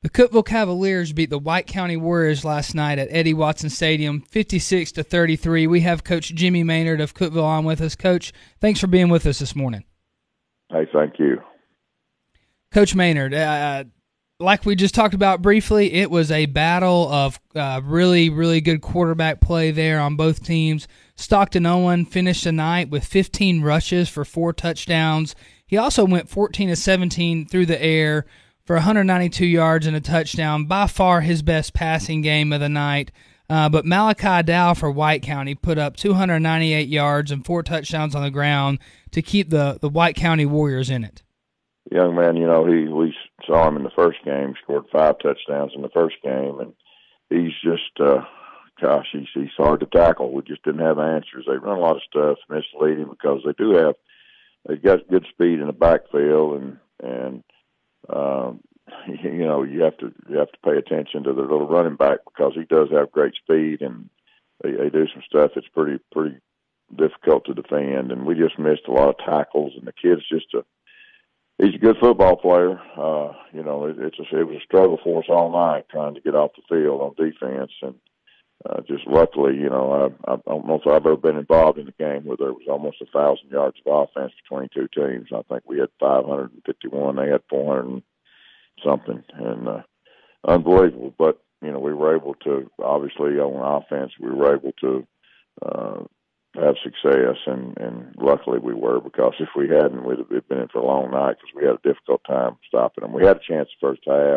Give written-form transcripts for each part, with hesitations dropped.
The Cookeville Cavaliers beat the White County Warriors last night at Eddie Watson Stadium, 56-33. We have Coach Jimmy Maynard of Cookeville on with us. Coach, thanks for being with us this morning. Hey, thank you. Coach Maynard, like we just talked about briefly, it was a battle of really, really good quarterback play there on both teams. Stockton Owen finished the night with 15 rushes for 4 touchdowns. He also went 14-17 through the air for 192 yards and a touchdown, by far his best passing game of the night. But Malachi Dow for White County put up 298 yards and 4 touchdowns on the ground to keep the White County Warriors in it. Young man, we saw him in the first game, scored 5 touchdowns in the first game, and he's just, he's hard to tackle. We just didn't have answers. They run a lot of stuff, misleading because they've got good speed in the backfield, and you have to pay attention to the little running back because he does have great speed, and they do some stuff that's pretty difficult to defend. And we just missed a lot of tackles, and the kid's he's a good football player. It was a struggle for us all night trying to get off the field on defense, and just luckily, I don't know if I've ever been involved in a game where there was almost 1,000 yards of offense between two teams. I think we had 551. They had 400 and something, and unbelievable. But we were able to, obviously on offense, we were able to have success, and luckily we were, because if we hadn't, we'd have been in for a long night because we had a difficult time stopping them. We had a chance the first half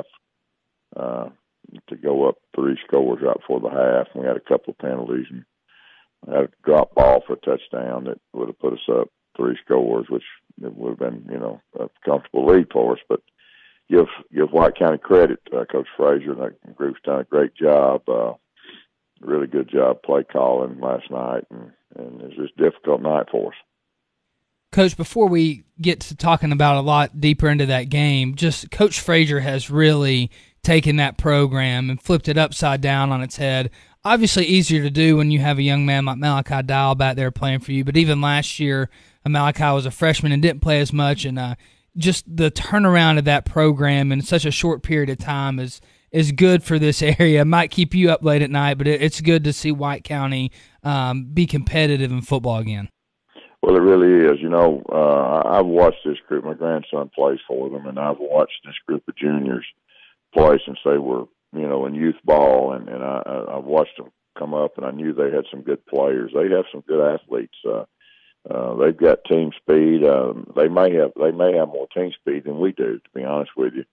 to go up 3 scores right before the half, and we had a couple of penalties and had a drop ball for a touchdown that would have put us up 3 scores, which it would have been, a comfortable lead for us. But give White County credit. Coach Frazier and that group's done a great job, really good job play calling last night, and it was just a difficult night for us. Coach, before we get to talking about a lot deeper into that game, just Coach Frazier has really taken that program and flipped it upside down on its head. Obviously easier to do when you have a young man like Malachi Dow back there playing for you, but even last year, Malachi was a freshman and didn't play as much, and just the turnaround of that program in such a short period of time is good for this area. It might keep you up late at night, but it's good to see White County be competitive in football again. Well, it really is. I've watched this group. My grandson plays for them, and I've watched this group of juniors play since they were, in youth ball, and I've watched them come up, and I knew they had some good players. They have some good athletes. They've got team speed. They may have more team speed than we do, to be honest with you.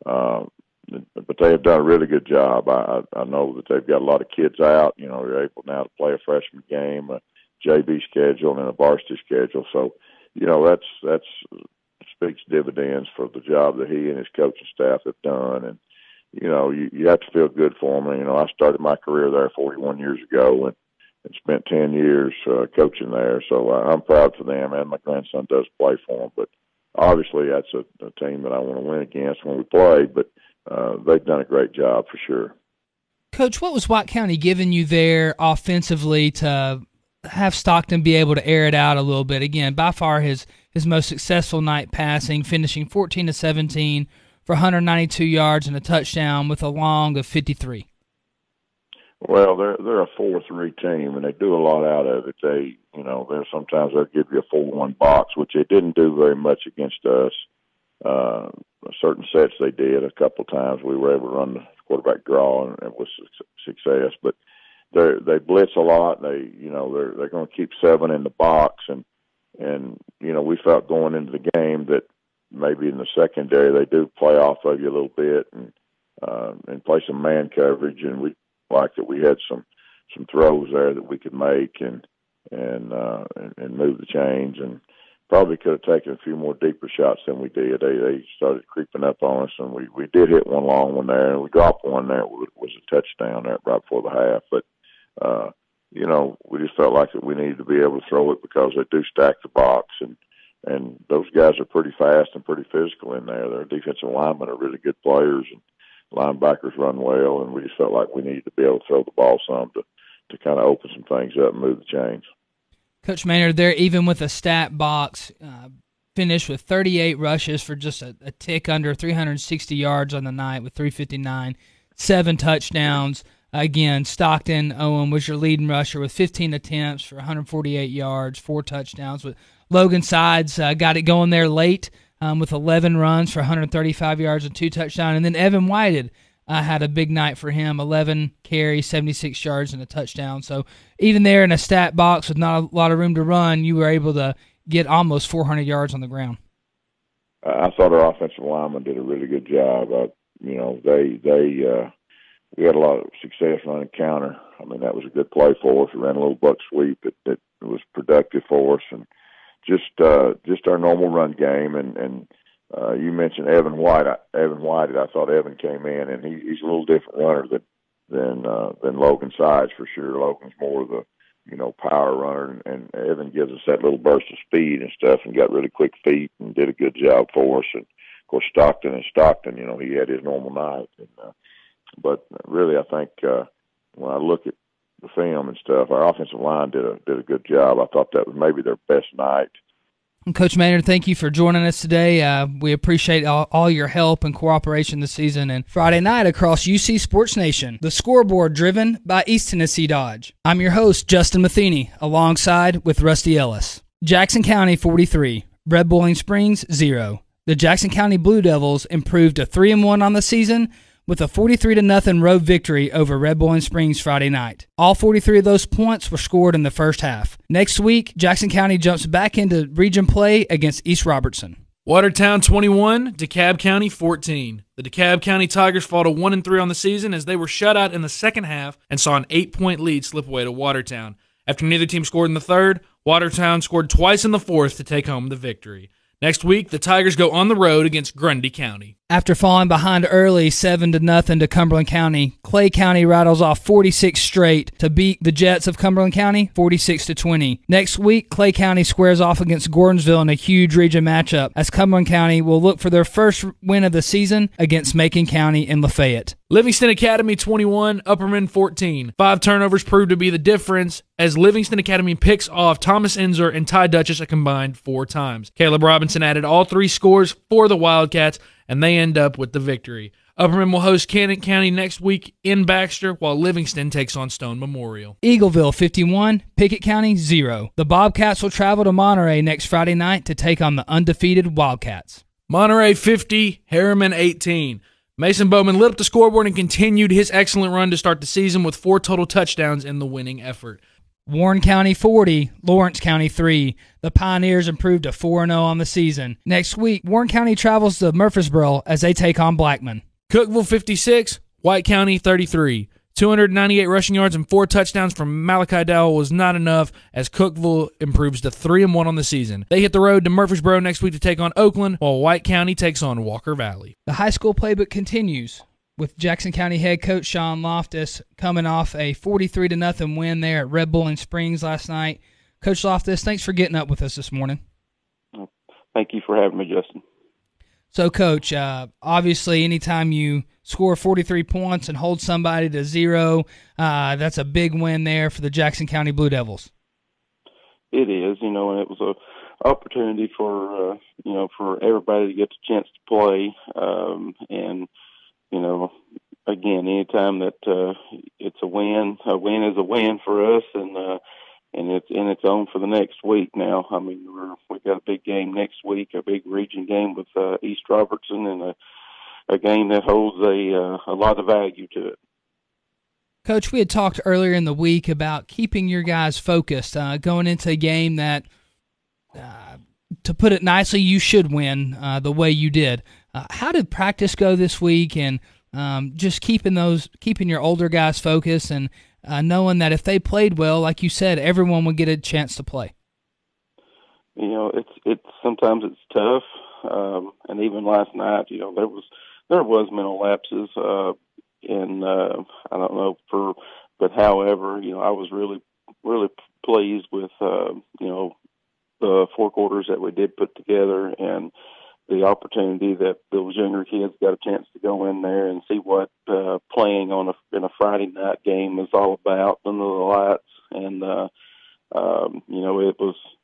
But they have done a really good job. I know that they've got a lot of kids out. They're able now to play a freshman game, a JV schedule, and a varsity schedule. So, that's speaks dividends for the job that he and his coaching staff have done. And you have to feel good for them. I started my career there 41 years ago, and spent 10 years coaching there. So I'm proud for them, and my grandson does play for them. But obviously, that's a team that I want to win against when we play. But they've done a great job for sure. Coach, what was White County giving you there offensively to have Stockton be able to air it out a little bit? Again, by far his most successful night passing, finishing 14-17 for 192 yards and a touchdown with a long of 53. Well, they're a 4-3 team, and they do a lot out of it. They're sometimes they'll give you a 4-1 box, which they didn't do very much against us. Certain sets they did a couple times. We were able to run the quarterback draw, and it was success. But they blitz a lot. They're going to keep 7 in the box, and we felt going into the game that maybe in the secondary they do play off of you a little bit and play some man coverage, and we like that we had some throws there that we could make and move the chains, and probably could have taken a few more deeper shots than we did. They started creeping up on us, and we did hit one long one there, and we dropped one there. It was a touchdown there right before the half. But, we just felt like that we needed to be able to throw it because they do stack the box, and those guys are pretty fast and pretty physical in there. Their defensive linemen are really good players, and linebackers run well, and we just felt like we needed to be able to throw the ball some to kind of open some things up and move the chains. Coach Maynard, there, even with a stat box, finished with 38 rushes for just a tick under 360 yards on the night with 359, 7 touchdowns. Again, Stockton, Owen, was your leading rusher with 15 attempts for 148 yards, 4 touchdowns. But Logan Sides got it going there late with 11 runs for 135 yards and 2 touchdowns. And then Evan Whited had a big night for him, 11 carries, 76 yards, and a touchdown. So even there in a stat box with not a lot of room to run, you were able to get almost 400 yards on the ground. I thought our offensive linemen did a really good job. We had a lot of success running counter. I mean, that was a good play for us. We ran a little buck sweep that was productive for us, and just our normal run game. And you mentioned Evan White. I thought Evan came in, and he's a little different runner than Logan Sides for sure. Logan's more of the power runner, and Evan gives us that little burst of speed and stuff, and got really quick feet and did a good job for us. And of course, Stockton, he had his normal night. But really, I think when I look at the film and stuff, our offensive line did a good job. I thought that was maybe their best night. Coach Maynard, thank you for joining us today. We appreciate all your help and cooperation this season and Friday night across UC Sports Nation. The Scoreboard, driven by East Tennessee Dodge. I'm your host, Justin Matheny, alongside with Rusty Ellis. Jackson County 43, Red Bowling Springs 0. The Jackson County Blue Devils improved to 3-1 on the season with a 43-0 road victory over Red Bowling Springs Friday night. All 43 of those points were scored in the first half. Next week, Jackson County jumps back into region play against East Robertson. Watertown 21, DeKalb County 14. The DeKalb County Tigers fall to 1-3 on the season as they were shut out in the second half and saw an 8-point lead slip away to Watertown. After neither team scored in the third, Watertown scored twice in the fourth to take home the victory. Next week, the Tigers go on the road against Grundy County. After falling behind early 7-0 to Cumberland County, Clay County rattles off 46 straight to beat the Jets of Cumberland County 46-20. Next week, Clay County squares off against Gordonsville in a huge region matchup as Cumberland County will look for their first win of the season against Macon County in Lafayette. Livingston Academy 21, Upperman 14. 5 turnovers proved to be the difference as Livingston Academy picks off Thomas Enzer and Ty Duchess a combined 4 times. Caleb Robinson added all 3 scores for the Wildcats, and they end up with the victory. Upperman will host Cannon County next week in Baxter, while Livingston takes on Stone Memorial. Eagleville 51, Pickett County 0. The Bobcats will travel to Monterey next Friday night to take on the undefeated Wildcats. Monterey 50, Harriman 18. Mason Bowman lit up the scoreboard and continued his excellent run to start the season with 4 total touchdowns in the winning effort. Warren County 40, Lawrence County 3. The Pioneers improved to 4-0 on the season. Next week, Warren County travels to Murfreesboro as they take on Blackman. Cookeville 56, White County 33. 298 rushing yards and 4 touchdowns from Malachi Dowell was not enough as Cookeville improves to 3-1 on the season. They hit the road to Murfreesboro next week to take on Oakland, while White County takes on Walker Valley. The high school playbook continues, with Jackson County head coach Sean Loftus coming off a 43-0 win there at Red Bowling Springs last night. Coach Loftus, thanks for getting up with us this morning. Thank you for having me, Justin. So, Coach, obviously anytime you score 43 points and hold somebody to 0, that's a big win there for the Jackson County Blue Devils. It is, and it was an opportunity for, for everybody to get the chance to play, and again, anytime that it's a win is a win for us, and it's in its own for the next week now. I mean, we've got a big game next week, a big region game with East Robertson, and a game that holds a lot of value to it. Coach, we had talked earlier in the week about keeping your guys focused, going into a game that, to put it nicely, you should win the way you did. How did practice go this week, and just keeping your older guys focused and knowing that if they played well, like you said, everyone would get a chance to play? It's sometimes it's tough, and even last night, there was mental lapses, and I don't know but however, I was really really pleased with the 4 quarters that we did put together and the opportunity that those younger kids got a chance to go in there and see what playing in a Friday night game is all about under the lights. And it was, and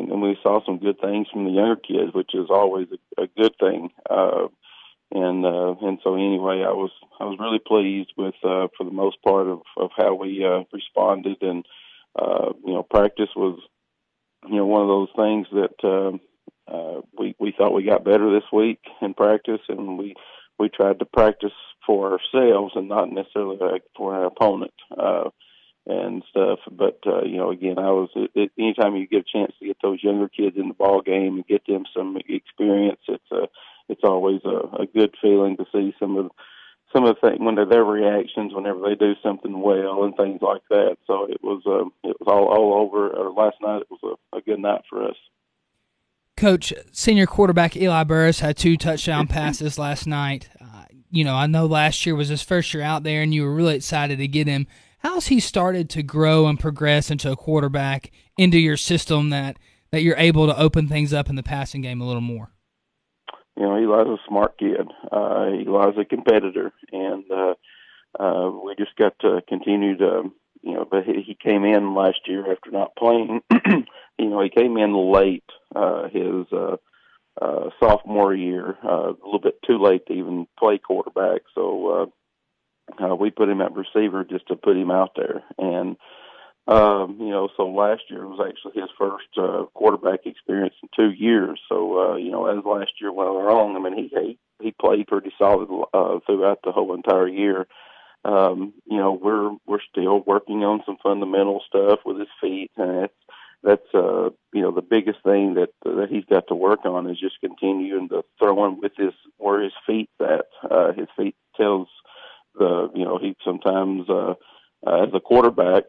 and we saw some good things from the younger kids, which is always a good thing. And so anyway, I was really pleased with for the most part of how we responded, and practice was one of those things that we thought we got better this week in practice, and we tried to practice for ourselves and not necessarily for our opponent and stuff. But again, anytime you get a chance to get those younger kids in the ball game and get them some experience, it's always a good feeling to see some of the things, when their reactions whenever they do something well and things like that. So it was all over. Last night it was a good night for us. Coach, senior quarterback Eli Burris had 2 touchdown passes last night. I know last year was his first year out there, and you were really excited to get him. How's he started to grow and progress into a quarterback, into your system that you're able to open things up in the passing game a little more? Eli's a smart kid. Eli's a competitor, and we just got to continue to, but he came in last year after not playing. He came in late his sophomore year, a little bit too late to even play quarterback. So we put him at receiver just to put him out there. And, so last year was actually his first quarterback experience in 2 years. So, as last year went along, I mean, he played pretty solid throughout the whole entire year. We're still working on some fundamental stuff with his feet, and that's the biggest thing that he's got to work on is just continuing to throwing with where his feet's at. His feet tells he sometimes as a quarterback,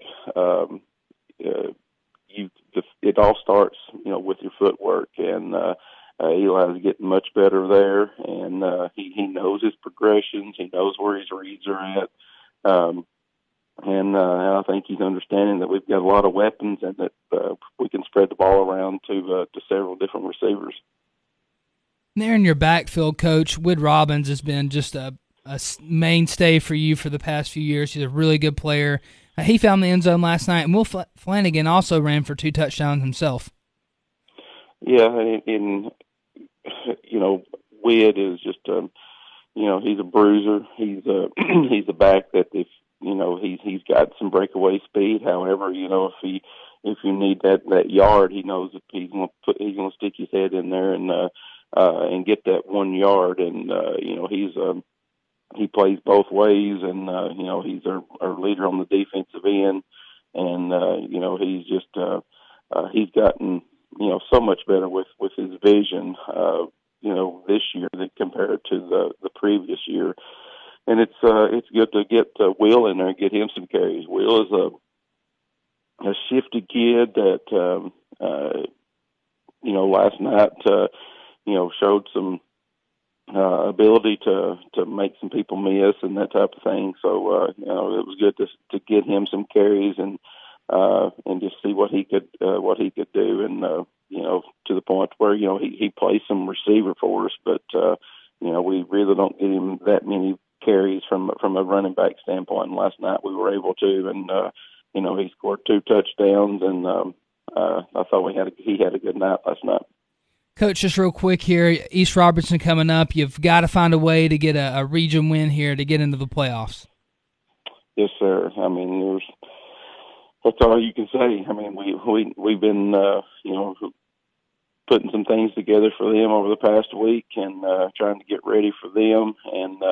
it all starts with your footwork, and Eli is getting much better there, and he knows his progressions, he knows where his reads are at. And I think he's understanding that we've got a lot of weapons and that we can spread the ball around to several different receivers. There in your backfield, Coach, Wood Robbins has been just a mainstay for you for the past few years. He's a really good player. He found the end zone last night, and Will Flanagan also ran for 2 touchdowns himself. Yeah, and Wood is just he's a bruiser. He's a back that if he's got some breakaway speed. However, if you need that yard, he knows that he's gonna stick his head in there and get that 1 yard. And he plays both ways, and he's our leader on the defensive end. And he's just he's gotten so much better with his vision. This year than compared to the previous year. And it's good to get Will in there and get him some carries. Will is a shifty kid that last night showed some ability to make some people miss and that type of thing. So it was good to get him some carries and just see what he could do, and to the point where he plays some receiver for us, but we really don't get him that many carries from a running back standpoint. Last night we were able to, and he scored 2 touchdowns, and I thought he had a good night last night. Coach, just real quick here, East Robertson coming up. You've got to find a way to get a region win here to get into the playoffs. Yes, sir. I mean, that's all you can say. I mean, we've been putting some things together for them over the past week and trying to get ready for them. And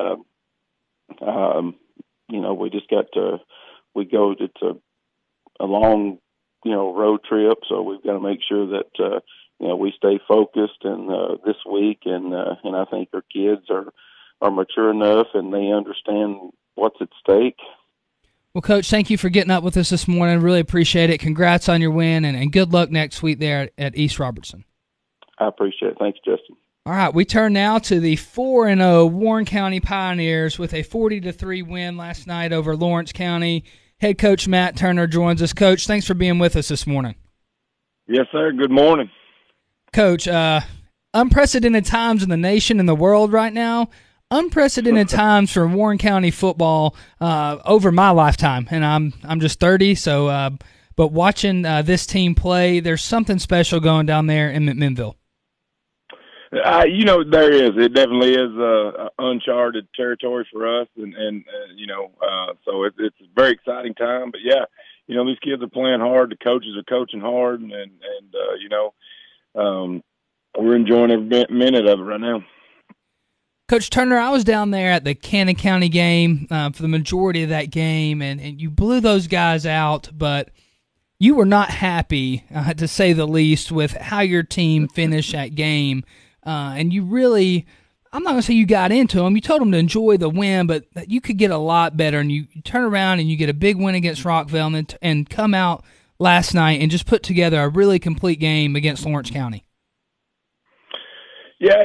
it's a long road trip, so we've got to make sure that we stay focused and this week, and I think our kids are mature enough and they understand what's at stake. Well, Coach, thank you for getting up with us this morning. Really appreciate it. Congrats on your win, and good luck next week there at East Robertson. I appreciate it. Thanks, Justin. All right, we turn now to the 4-0 Warren County Pioneers with a 40-3 win last night over Lawrence County. Head coach Matt Turner joins us. Coach, thanks for being with us this morning. Yes, sir. Good morning. Coach, unprecedented times in the nation and the world right now. Unprecedented times for Warren County football over my lifetime, and I'm just 30. So, but watching this team play, there's something special going down there in McMinnville. There is. It definitely is uncharted territory for us, and so it's a very exciting time. But yeah, these kids are playing hard. The coaches are coaching hard, and we're enjoying every minute of it right now. Coach Turner, I was down there at the Cannon County game for the majority of that game, and you blew those guys out, but you were not happy, to say the least, with how your team finished that game. And you really, I'm not going to say you got into them. You told them to enjoy the win, but that you could get a lot better. And you turn around and you get a big win against Rockville and come out last night and just put together a really complete game against Lawrence County. Yeah,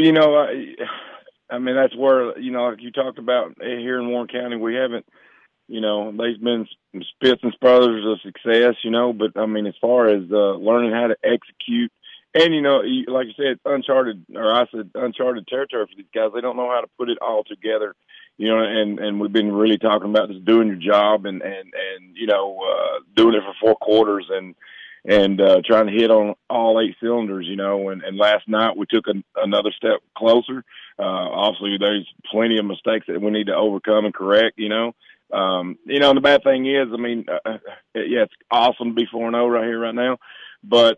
I mean, that's where, like you talked about here in Warren County, we haven't, there's been spits and sputters of success, but I mean, as far as learning how to execute, and, like you said, it's uncharted territory for these guys. They don't know how to put it all together, and we've been really talking about just doing your job and doing it for 4 quarters and trying to hit on all 8 cylinders, and last night we took another step closer. Obviously there's plenty of mistakes that we need to overcome and correct, and the bad thing is, I mean, it's awesome to be 4-0 right here, right now, but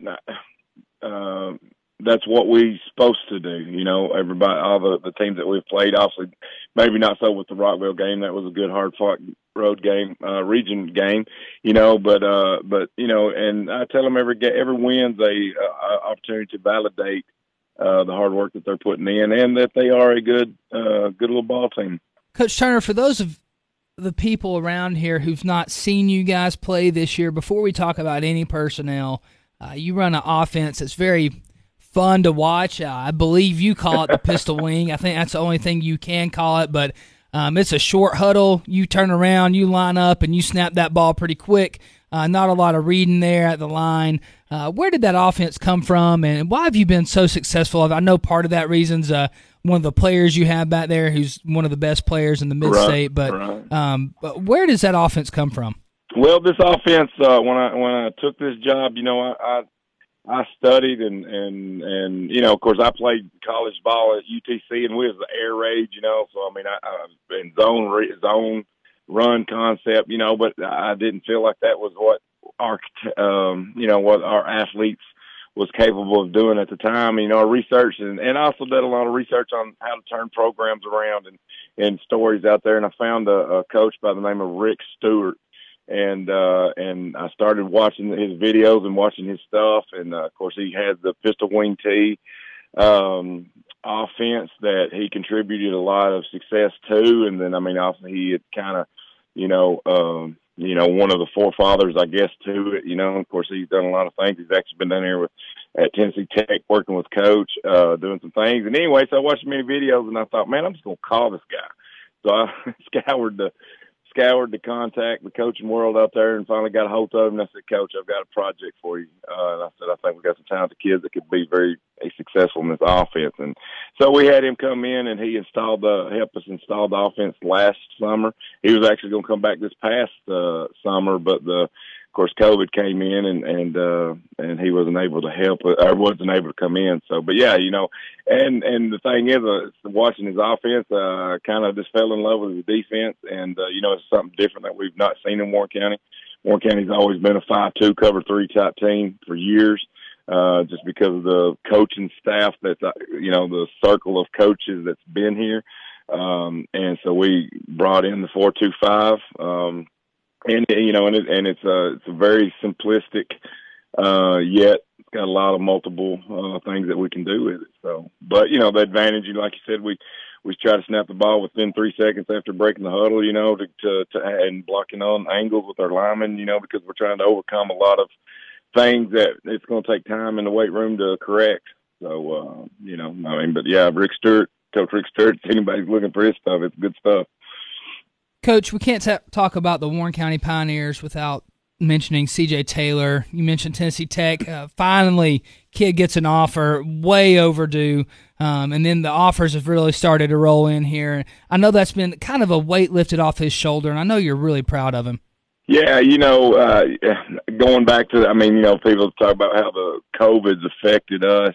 that's what we're supposed to do. Everybody, all the teams that we've played, obviously, maybe not so with the Rockville game. That was a good, hard-fought road game, region game. But and I tell them every win's a opportunity to validate the hard work that they're putting in, and that they are a good little ball team. Coach Turner, for those of the people around here who've not seen you guys play this year, before we talk about any personnel, you run an offense that's very fun to watch. I believe you call it the pistol wing. I think that's the only thing you can call it, but it's a short huddle. You turn around, you line up, and you snap that ball pretty quick. Not a lot of reading there at the line. Where did that offense come from, and why have you been so successful? I know part of that reason's one of the players you have back there who's one of the best players in the Mid-State, but where does that offense come from? Well, this offense, when I took this job, I studied and of course I played college ball at UTC, and we was the air raid, so I mean I in zone run concept, but I didn't feel like that was what our athletes was capable of doing at the time. I researched and also did a lot of research on how to turn programs around and stories out there, and I found a coach by the name of Rick Stewart. And I started watching his videos and watching his stuff. And, of course, he had the pistol wing tee offense that he contributed a lot of success to. And then, I mean, also he had kind of, one of the forefathers, I guess, to it. Of course, he's done a lot of things. He's actually been down here at Tennessee Tech working with Coach, doing some things. And anyway, so I watched many videos, and I thought, man, I'm just going to call this guy. So I scoured the contact, the coaching world out there, and finally got a hold of him. And I said, Coach, I've got a project for you. And I said, I think we've got some talented kids that could be very successful in this offense. And so we had him come in, and he helped us install the offense last summer. He was actually going to come back this past summer, but of course, COVID came in, and he wasn't able to help, or wasn't able to come in. So, but yeah, and the thing is, watching his offense, kind of just fell in love with his defense, and it's something different that we've not seen in Warren County. Warren County's always been a 5-2 cover 3 type team for years, just because of the coaching staff that's the circle of coaches that's been here, and so we brought in the 4-2-5. And it's a very simplistic, yet it's got a lot of multiple things that we can do with it. So, but the advantage, like you said, we try to snap the ball within 3 seconds after breaking the huddle, to and blocking on angles with our linemen, because we're trying to overcome a lot of things that it's going to take time in the weight room to correct. So, but yeah, Coach Rick Stewart, if anybody's looking for his stuff, it's good stuff. Coach, we can't talk about the Warren County Pioneers without mentioning C.J. Taylor. You mentioned Tennessee Tech. Finally, kid gets an offer, way overdue, and then the offers have really started to roll in here. I know that's been kind of a weight lifted off his shoulder, and I know you're really proud of him. Yeah, going back to, people talk about how the COVID's affected us,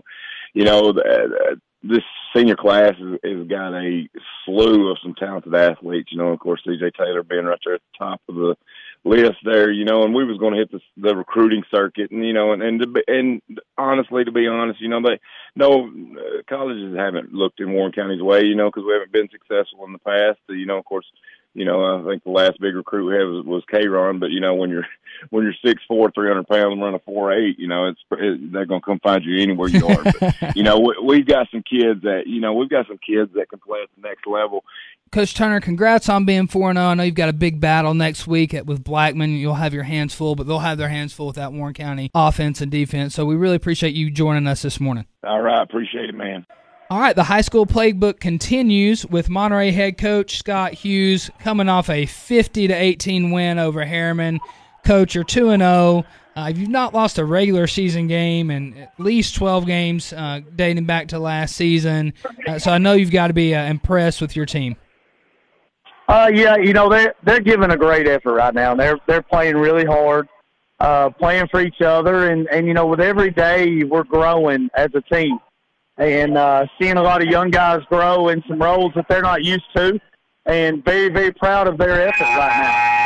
this senior class has got a slew of some talented athletes, of course, CJ Taylor being right there at the top of the list there, and we was going to hit the recruiting circuit and honestly, to be honest, colleges haven't looked in Warren County's way, because we haven't been successful in the past. Of course, I think the last big recruit we had was K-Ron, but when you're 6'4", 300 pounds, and run a 4.8, they're gonna come find you anywhere you are. But, we've got some kids that can play at the next level. Coach Turner, congrats on being 4-0. I know you've got a big battle next week with Blackman. You'll have your hands full, but they'll have their hands full with that Warren County offense and defense. So we really appreciate you joining us this morning. All right, appreciate it, man. All right, the high school playbook continues with Monterey head coach Scott Hughes coming off a 50-18 win over Harriman. Coach, you're 2-0. You've not lost a regular season game in at least 12 games dating back to last season. So I know you've got to be impressed with your team. Yeah, they're giving a great effort right now. They're playing really hard, playing for each other, and with every day we're growing as a team. And seeing a lot of young guys grow in some roles that they're not used to, and very, very proud of their effort right now.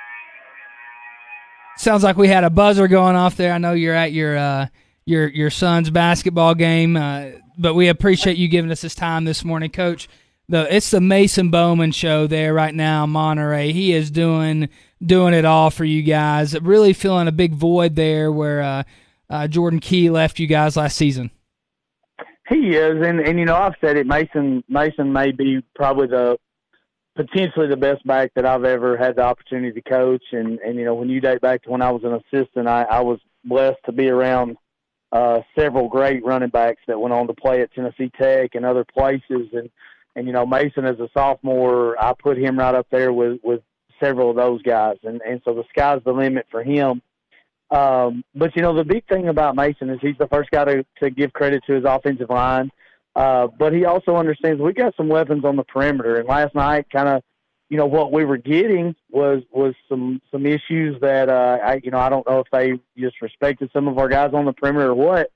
Sounds like we had a buzzer going off there. I know you're at your son's basketball game, but we appreciate you giving us this time this morning, Coach. It's the Mason Bowman show there right now, Monterey. He is doing it all for you guys. Really filling a big void there where Jordan Key left you guys last season. He is, and I've said it. Mason may be probably potentially the best back that I've ever had the opportunity to coach. And when you date back to when I was an assistant, I was blessed to be around several great running backs that went on to play at Tennessee Tech and other places. And Mason as a sophomore, I put him right up there with several of those guys. And so the sky's the limit for him. But the big thing about Mason is he's the first guy to give credit to his offensive line. But he also understands we got some weapons on the perimeter. And last night, kind of, what we were getting was some issues that I don't know if they just respected some of our guys on the perimeter or what.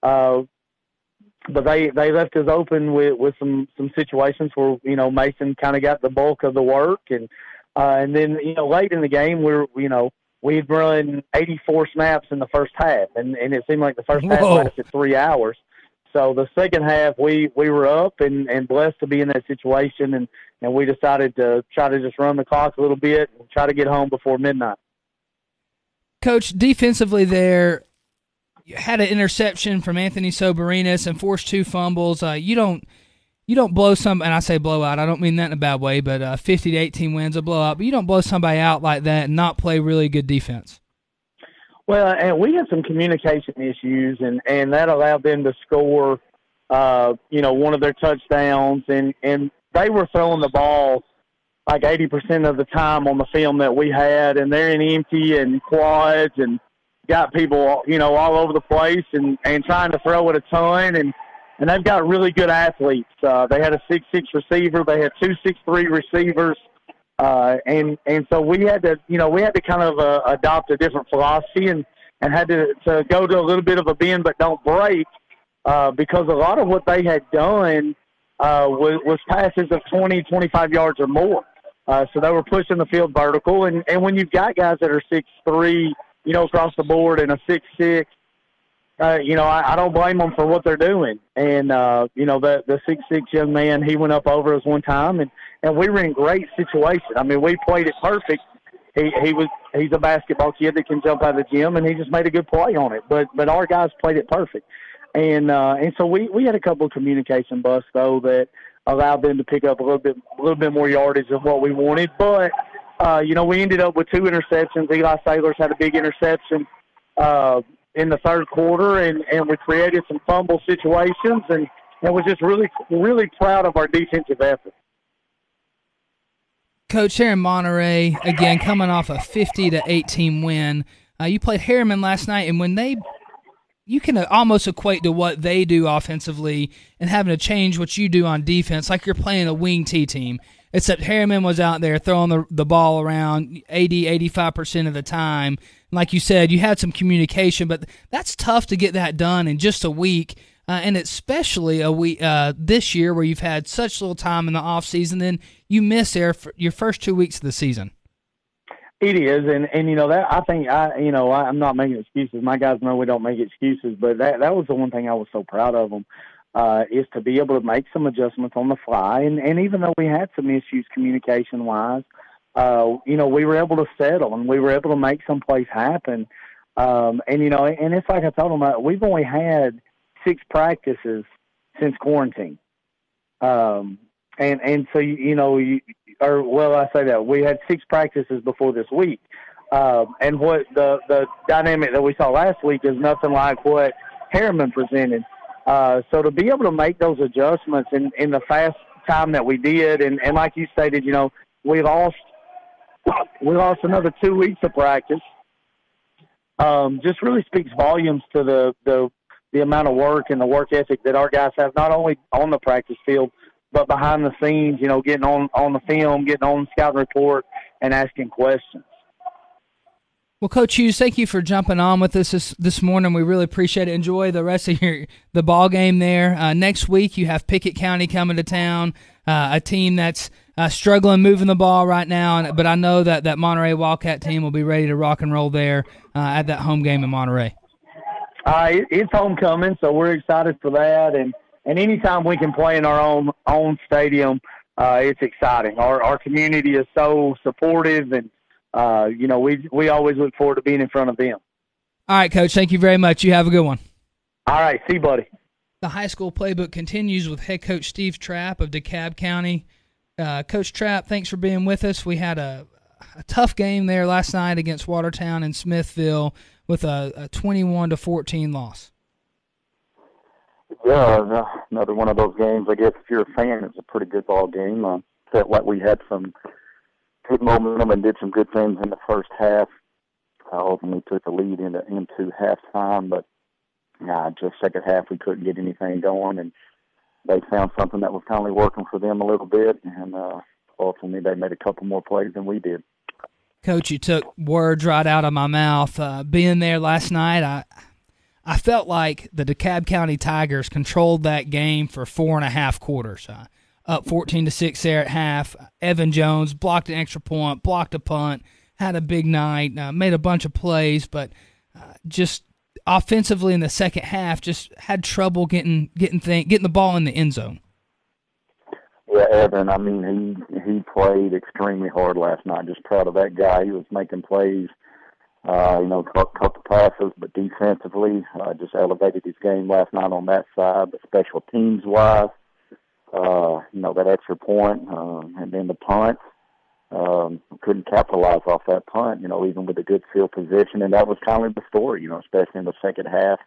But they left us open with some situations where Mason kind of got the bulk of the work, and then late in the game we'd run 84 snaps in the first half, and it seemed like the first half lasted 3 hours. So the second half, we were up and blessed to be in that situation, and we decided to try to just run the clock a little bit and try to get home before midnight. Coach, defensively there, you had an interception from Anthony Soberinas and forced 2 fumbles. You don't blow some, and I say blowout, I don't mean that in a bad way, but 50-18 wins a blowout, but you don't blow somebody out like that and not play really good defense. Well, and we had some communication issues, and that allowed them to score, one of their touchdowns, and they were throwing the ball like 80% of the time on the film that we had, and they're in empty and quads and got people, all over the place and trying to throw it a ton, and they've got really good athletes. They had a 6'6" receiver. They had 2 6'3" receivers. And so we had to kind of adopt a different philosophy and had to go to a little bit of a bend but don't break, because a lot of what they had done was passes of 20, 25 yards or more. So they were pushing the field vertical. And when you've got guys that are 6'3", across the board, and a 6'6", I don't blame them for what they're doing. And, the 6'6" young man, he went up over us one time, and we were in great situation. I mean, we played it perfect. He's a basketball kid that can jump out of the gym, and he just made a good play on it. But our guys played it perfect. And so we had a couple of communication busts, though, that allowed them to pick up a little bit more yardage than what we wanted. But, we ended up with 2 interceptions. Eli Sailors had a big interception in the third quarter, and we created some fumble situations, and we're just really, really proud of our defensive effort. Coach, here in Monterey, again, coming off a 50-18 win, you played Harriman last night, and you can almost equate to what they do offensively and having to change what you do on defense, like you're playing a wing T team. except Harriman was out there throwing the ball around 85% of the time. Like you said, you had some communication, but that's tough to get that done in just a week, and especially a week this year where you've had such little time in the off season. Then you miss your first 2 weeks of the season. It is, and that I think I'm not making excuses. My guys know we don't make excuses, but that was the one thing I was so proud of them, is to be able to make some adjustments on the fly, and even though we had some issues communication wise, we were able to settle and we were able to make some plays happen, and it's like I told them, we've only had 6 practices since quarantine, and so I say that we had 6 practices before this week, and what the dynamic that we saw last week is nothing like what Harriman presented. So to be able to make those adjustments in the fast time that we did, and like you stated, we lost another 2 weeks of practice. Just really speaks volumes to the amount of work and the work ethic that our guys have, not only on the practice field, but behind the scenes, getting on the film, getting on the scouting report, and asking questions. Well, Coach Hughes, thank you for jumping on with us this morning. We really appreciate it. Enjoy the rest of the ball game there. Next week, you have Pickett County coming to town, a team that's struggling moving the ball right now. But I know that Monterey Wildcat team will be ready to rock and roll there at that home game in Monterey. It's homecoming, so we're excited for that. And anytime we can play in our own stadium, it's exciting. Our community is so supportive, and we always look forward to being in front of them. All right, Coach. Thank you very much. You have a good one. All right. See you, buddy. The high school playbook continues with head coach Steve Trapp of DeKalb County. Coach Trapp, thanks for being with us. We had a tough game there last night against Watertown and Smithville with a 21-14 loss. Yeah, another one of those games. I guess if you're a fan, it's a pretty good ball game. Felt like we had some good momentum and did some good things in the first half. Ultimately took the lead into halftime, but just second half we couldn't get anything going, and they found something that was finally working for them a little bit, and ultimately they made a couple more plays than we did. Coach, you took words right out of my mouth. Being there last night, I felt like the DeKalb County Tigers controlled that game for 4.5 quarters. Up 14-6 there at half. Evan Jones blocked an extra point, blocked a punt, had a big night, made a bunch of plays, but just offensively in the second half, just had trouble getting the ball in the end zone. Yeah, Evan, I mean, he played extremely hard last night. Just proud of that guy. He was making plays, caught the passes, but defensively, just elevated his game last night on that side. But special teams-wise, that extra point, and then the punt, couldn't capitalize off that punt, even with a good field position. And that was kind of the story, especially in the second half.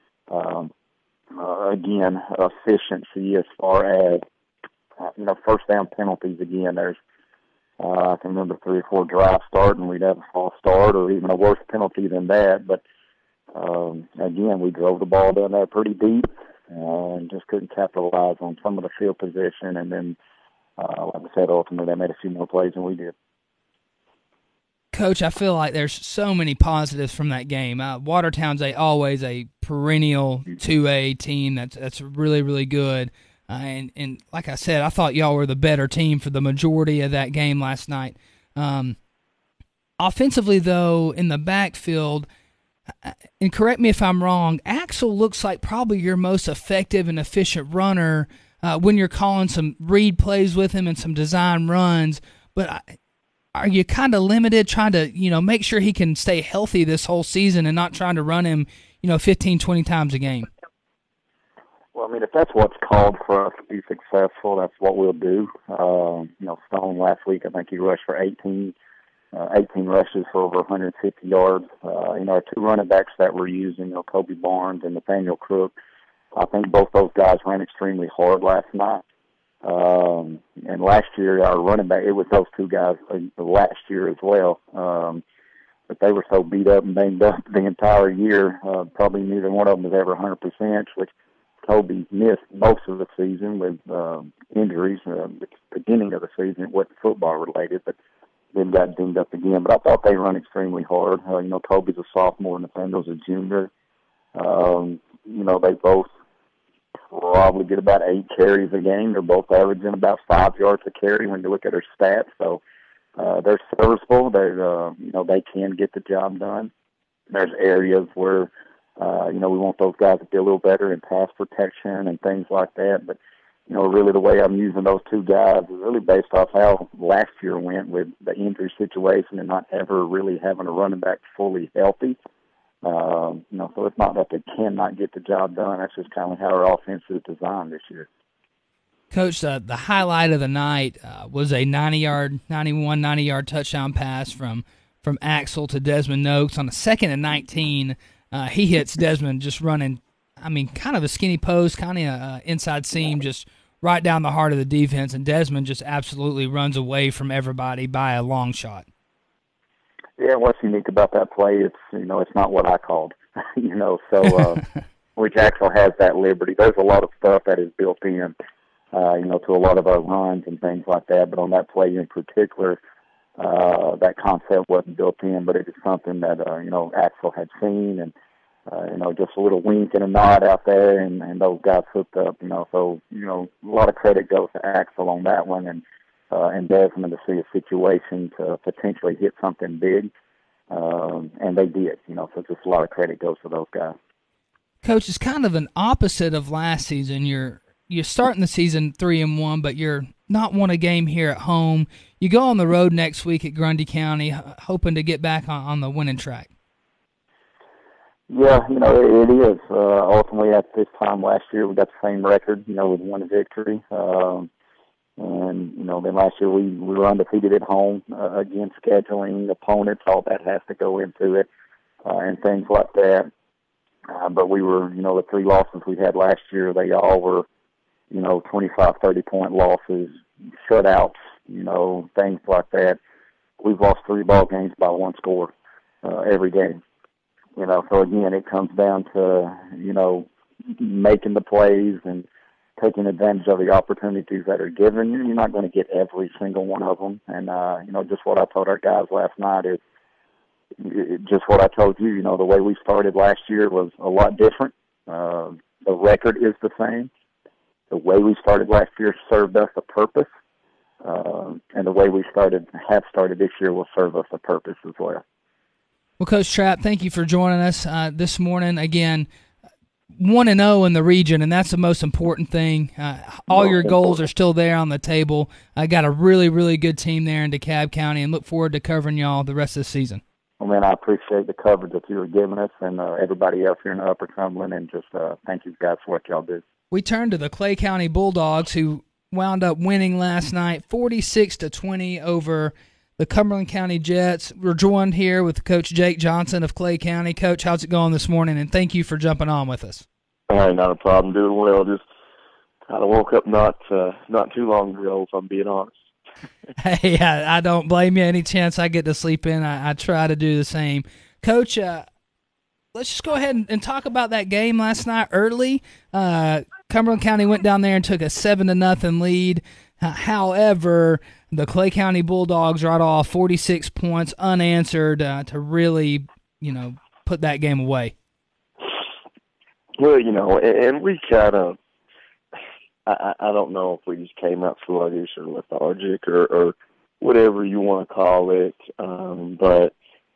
Again, efficiency as far as, first down penalties. Again, there's, I can remember 3 or 4 drives starting, we'd have a false start or even a worse penalty than that. But, again, we drove the ball down there pretty deep and just couldn't capitalize on some of the field position. And then, like I said, ultimately they made a few more plays than we did. Coach, I feel like there's so many positives from that game. Watertown's always a perennial 2A team that's really, really good. And like I said, I thought y'all were the better team for the majority of that game last night. Offensively, though, in the backfield, and correct me if I'm wrong, Axel looks like probably your most effective and efficient runner when you're calling some read plays with him and some design runs. But are you kind of limited trying to, make sure he can stay healthy this whole season and not trying to run him, 15, 20 times a game? Well, I mean, if that's what's called for us to be successful, that's what we'll do. Stone last week, I think he rushed for 18 rushes for over 150 yards. Our 2 running backs that we're using, Kobe Barnes and Nathaniel Crook, I think both those guys ran extremely hard last night. And last year, our running back, it was those 2 guys last year as well. But they were so beat up and banged up the entire year, probably neither one of them was ever 100%, which Toby missed most of the season with injuries. The beginning of the season, it wasn't football related, but then got dinged up again. But I thought they run extremely hard. Toby's a sophomore and Nathaniel's a junior. They both probably get about 8 carries a game. They're both averaging about 5 yards a carry when you look at their stats. So they're serviceable. They can get the job done. There's areas where we want those guys to be a little better in pass protection and things like that. But really the way I'm using those two guys is really based off how last year went with the injury situation and not ever really having a running back fully healthy. So it's not that they cannot get the job done. That's just kind of how our offense is designed this year. Coach, the highlight of the night was a 90-yard touchdown pass from Axel to Desmond Noakes on a 2nd and 19. He hits Desmond just running, kind of a skinny post, kind of inside seam, just right down the heart of the defense, and Desmond just absolutely runs away from everybody by a long shot. Yeah, what's unique about that play is, it's not what I called, which Axel has that liberty. There's a lot of stuff that is built in, to a lot of our runs and things like that, but on that play in particular, that concept wasn't built in, but it is something that, Axel had seen, and, just a little wink and a nod out there, and those guys hooked up, so, a lot of credit goes to Axel on that one, and Desmond to see a situation to potentially hit something big, and they did, so just a lot of credit goes to those guys. Coach, it's kind of an opposite of last season. You're starting the season 3-1, but you're not won a game here at home. You go on the road next week at Grundy County, hoping to get back on the winning track. Yeah, it is. Ultimately, at this time last year, we got the same record, with one victory. Then last year we were undefeated at home. Again, scheduling opponents, all that has to go into it, and things like that. But we were, the 3 losses we had last year, they all were, 25, 30-point losses, shutouts, things like that. We've lost 3 ball games by 1 score every game. So again, it comes down to, making the plays and taking advantage of the opportunities that are given. You're not going to get every single one of them. And, just what I told our guys last night is just what I told you. The way we started last year was a lot different. The record is the same. The way we started last year served us a purpose. And the way we have started this year will serve us a purpose as well. Well, Coach Trapp, thank you for joining us this morning. Again, 1-0 in the region, and that's the most important thing. All your goals are still there on the table. I got a really, really good team there in DeKalb County, and look forward to covering y'all the rest of the season. Well, man, I appreciate the coverage that you were giving us and everybody else here in Upper Cumberland, and just thank you guys for what y'all do. We turn to the Clay County Bulldogs, who wound up winning last night 46-20 over the Cumberland County Jets. We're joined here with Coach Jake Johnson of Clay County. Coach, how's it going this morning? And thank you for jumping on with us. Hey, not a problem. Doing well. Just kind of woke up not too long ago, if I'm being honest. Hey, I don't blame you. Any chance I get to sleep in, I try to do the same. Coach, let's just go ahead and talk about that game last night early. Cumberland County went down there and took a 7-0 lead. However, the Clay County Bulldogs right off 46 points unanswered to really, put that game away. Well, and we kind of, I don't know if we just came out sluggish or lethargic or whatever you want to call it. But,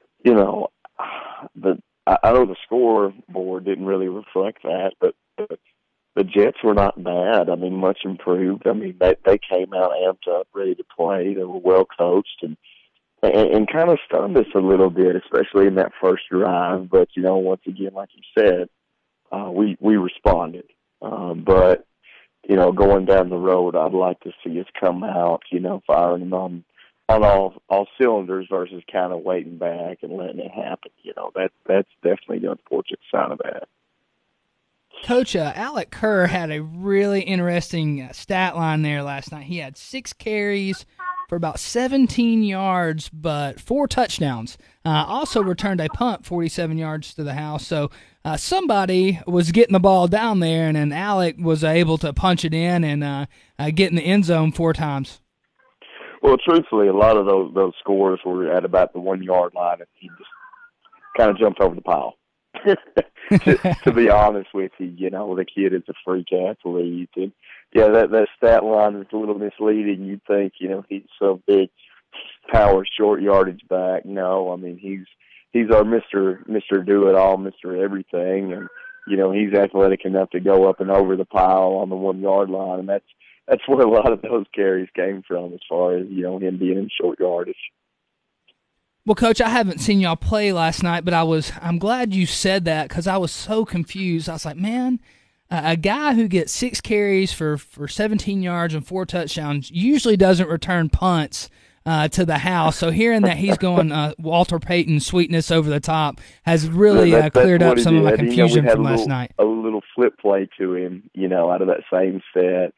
I know the scoreboard didn't really reflect that, but the Jets were not bad. I mean, much improved. I mean, they came out amped up, ready to play. They were well coached and kind of stunned us a little bit, especially in that first drive. But, once again, like you said, we responded. But, going down the road, I'd like to see us come out, firing on all cylinders versus kind of waiting back and letting it happen. That's definitely the unfortunate side of that. Coach, Alec Kerr had a really interesting stat line there last night. He had 6 carries for about 17 yards, but 4 touchdowns. Also returned a punt 47 yards to the house. So somebody was getting the ball down there, and then Alec was able to punch it in and get in the end zone 4 times. Well, truthfully, a lot of those scores were at about the 1 yard line, and he just kind of jumped over the pile. to be honest with you, the kid is a freak athlete, and that stat line is a little misleading. You'd think, he's so big, power, short yardage back. No, I mean he's our Mr. Do It All, Mr. Everything, and he's athletic enough to go up and over the pile on the 1 yard line, and that's where a lot of those carries came from, as far as him being in short yardage. Well, Coach, I haven't seen y'all play last night, but I'm glad you said that because I was so confused. I was like, man, a guy who gets 6 carries for 17 yards and 4 touchdowns usually doesn't return punts to the house. So hearing that he's going Walter Payton sweetness over the top has really cleared up some of my confusion from last night. A little flip play to him, out of that same set.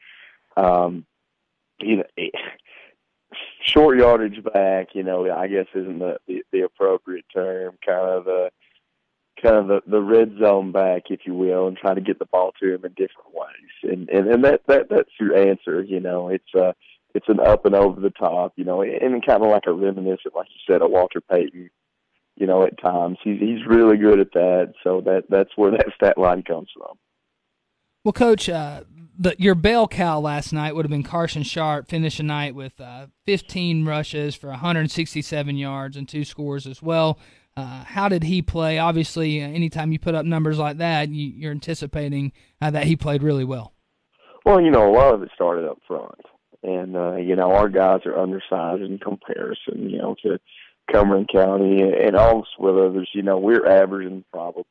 Short yardage back, I guess isn't the appropriate term. Kind of the red zone back, if you will, and try to get the ball to him in different ways. And that's your answer. It's an up and over the top, and kind of like a reminiscent, like you said, of Walter Payton. At times he's really good at that. So that's where that stat line comes from. Well, Coach, your bell cow last night would have been Carson Sharp, finishing the night with 15 rushes for 167 yards and 2 scores as well. How did he play? Obviously, anytime you put up numbers like that, you're anticipating that he played really well. Well, a lot of it started up front. And, our guys are undersized in comparison, to Cumberland County and also with others. We're averaging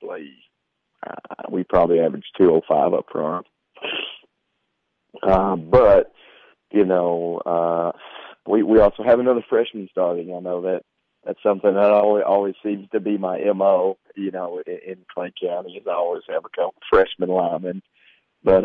we probably average 205 up front. But, we also have another freshman starting. I know that's something that always seems to be my MO, in Clay County, is I always have a couple freshman linemen. But,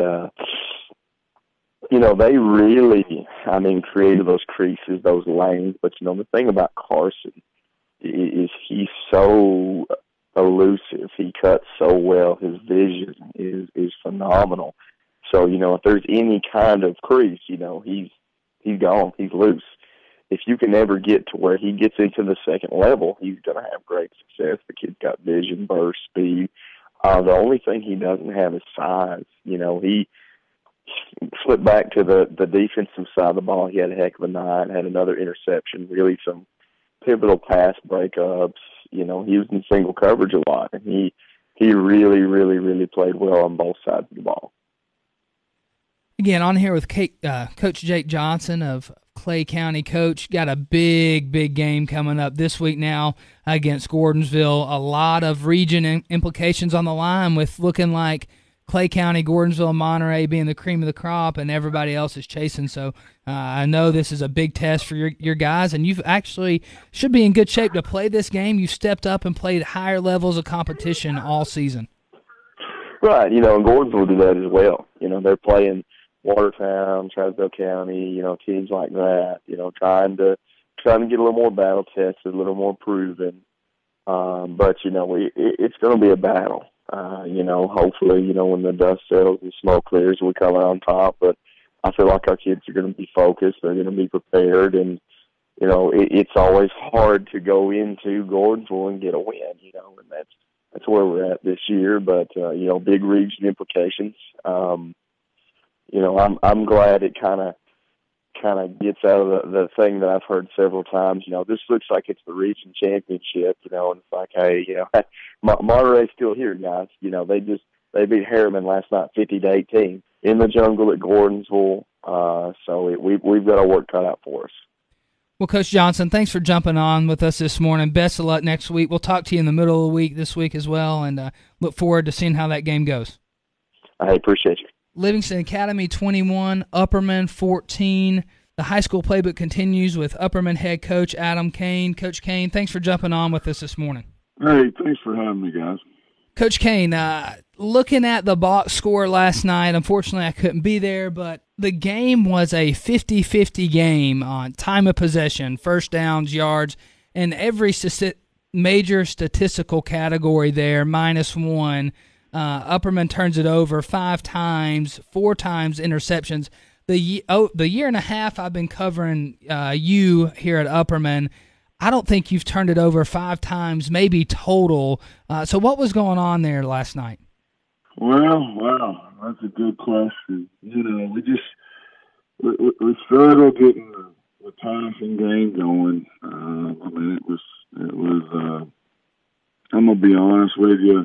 they really, created those creases, those lanes. But, the thing about Carson is he's so elusive. He cuts so well. His vision is phenomenal. So, if there's any kind of crease, he's gone. He's loose. If you can ever get to where he gets into the second level, he's going to have great success. The kid's got vision, burst, speed. The only thing he doesn't have is size. He flipped back to the defensive side of the ball. He had a heck of a night, had another interception, really some pivotal pass breakups. He was in single coverage a lot, and he really, really, really played well on both sides of the ball. Again, on here with Coach Jake Johnson of Clay County. Coach, got a big game coming up this week now against Gordonsville. A lot of region implications on the line with looking like Clay County, Gordonsville, and Monterey being the cream of the crop, and everybody else is chasing. So I know this is a big test for your guys, and you've actually should be in good shape to play this game. You've stepped up and played higher levels of competition all season. Right, and Gordonsville do that as well. They're playing Watertown, Trazewell County, teams like that. Trying to get a little more battle tested, a little more proven. But it's going to be a battle. Hopefully, when the dust settles and smoke clears, we come out on top. But I feel like our kids are going to be focused. They're going to be prepared. And, it's always hard to go into Gordonsville and get a win, and that's where we're at this year. But, big region implications. I'm glad it kind of gets out of the thing that I've heard several times. This looks like it's the region championship, and it's like, hey, Monterey's still here, guys. They beat Harriman last night 50-18 in the jungle at Gordonsville. So we've got our work cut out for us. Well, Coach Johnson, thanks for jumping on with us this morning. Best of luck next week. We'll talk to you in the middle of the week this week as well, and look forward to seeing how that game goes. I appreciate you. Livingston Academy 21, Upperman 14. The high school playbook continues with Upperman head coach Adam Kane. Coach Kane, thanks for jumping on with us this morning. Hey, thanks for having me, guys. Coach Kane, looking at the box score last night, unfortunately I couldn't be there, but the game was a 50-50 game on time of possession, first downs, yards, and every major statistical category there, -1. Upperman turns it over 5 times, 4 times interceptions. The year and a half I've been covering you here at Upperman, I don't think you've turned it over 5 times, maybe total. So what was going on there last night? Well, wow, that's a good question. You know, we struggled getting the passing game going. I mean, it was. I'm gonna be honest with you.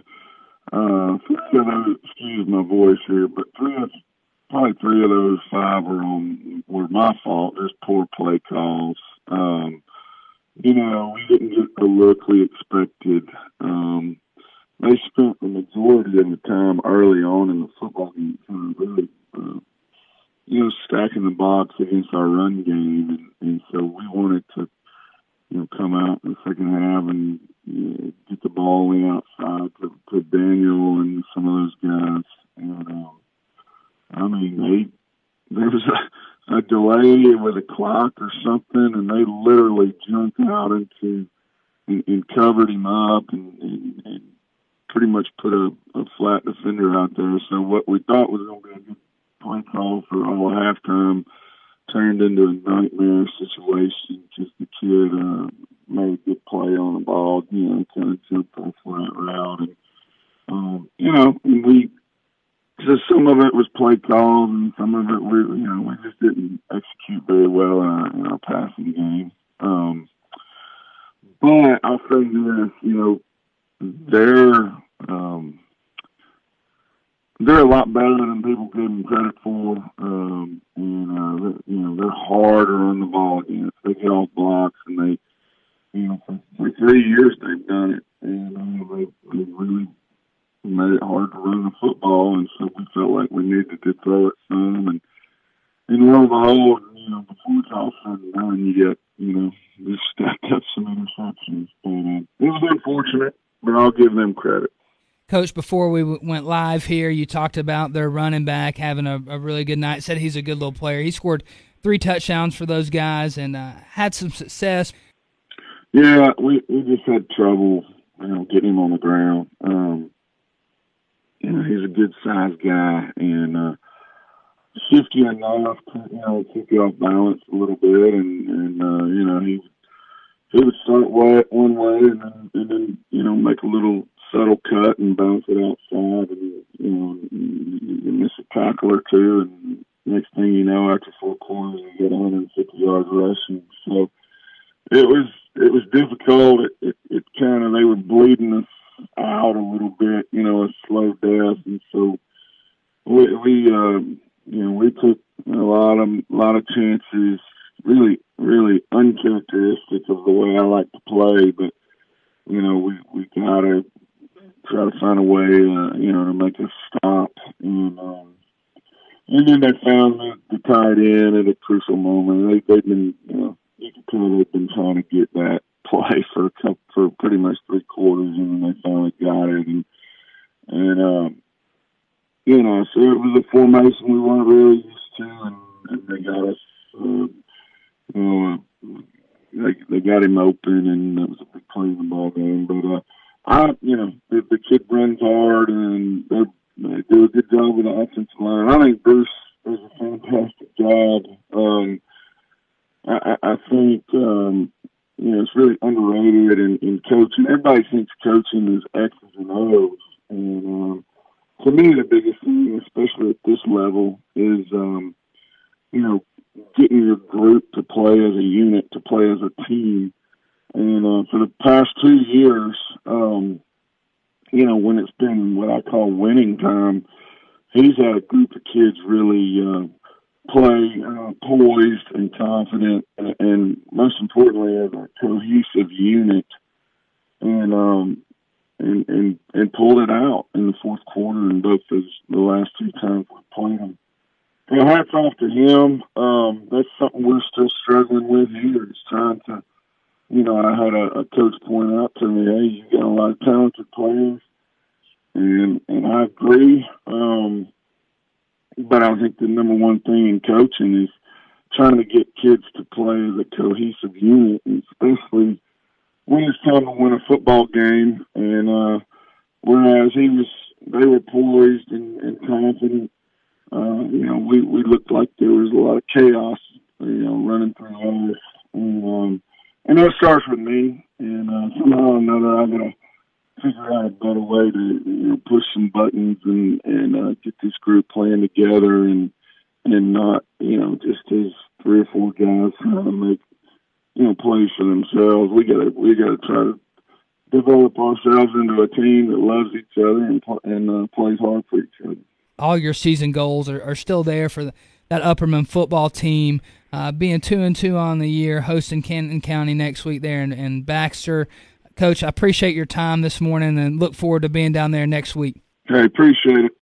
Excuse my voice here, but probably 3 of those 5 were my fault. There's poor play calls. You know, we didn't get the look we expected. They spent the majority of the time early on in the football game really, stacking the box against our run game. And so we wanted to, come out in the second half and get the ball in outside to Daniel and some of those guys. And, I mean, there was a delay with a clock or something, and they literally jumped out and covered him up and pretty much put a flat defender out there. So what we thought was going to be a good play call for all halftime turned into a nightmare situation. Just the kid made a good play on the ball, kind of jumped off that route. And, and so some of it was play calls, and some of it we just didn't execute very well in our passing game. But I'll say this, they're a lot better than people give them credit for, they're harder on the ball against. They get off blocks, and they, for 3 years they've done it, and they really made it hard to run the football, and so we felt like we needed to throw it some, and lo and behold, before it's all said and done, you get, just stacked up some interceptions. But it was unfortunate, but I'll give them credit. Coach, before we went live here, you talked about their running back having a really good night. Said he's a good little player. He scored 3 touchdowns for those guys and had some success. Yeah, we just had trouble, getting him on the ground. He's a good-sized guy and shifty enough to keep you off balance a little bit, and he would start one way and then make a little subtle cut and bounce it outside, and you miss a tackle or two, and next thing you know, after 4 quarters, you get 150 yards rushing. So it was difficult. It kind of, they were bleeding us out a little bit, a slow death, and so we took a lot of chances, really, really uncharacteristic of the way I like to play, but we gotta try to find a way, to make us stop, and then they found the tight end at a crucial moment. They've been, you can tell they've been trying to get that play for pretty much 3 quarters, and then they finally got it, and so it was a formation we weren't really used to, and they got us, they got him open, and that was a big play in the ball game. But the kid runs hard, and they do a good job with the offensive line. I think Bruce does a fantastic job. I think it's really underrated in coaching. Everybody thinks coaching is X's and O's, and to me, the biggest thing, especially at this level, is getting your group to play as a unit, to play as a team. And for the past 2 years, when it's been what I call winning time, he's had a group of kids really play poised and confident, and most importantly, as a cohesive unit, and pulled it out in the fourth quarter in both the last 2 times we played him. So hats off to him. That's something we're still struggling with here. Is trying to, I had a coach point out to me, hey, you got a lot of talented players, and I agree. But I think the number one thing in coaching is trying to get kids to play as a cohesive unit, and especially when it's time to win a football game. And whereas they were poised and confident, we looked like there was a lot of chaos, running through us. And that starts with me. And somehow or another, I gotta figure out a better way to push some buttons and get this group playing together and not just as 3 or 4 guys trying to make plays for themselves. We gotta try to develop ourselves into a team that loves each other and plays hard for each other. All your season goals are still there for that Upperman football team, being 2-2 on the year, hosting Canton County next week there in Baxter. Coach, I appreciate your time this morning and look forward to being down there next week. Hey, appreciate it.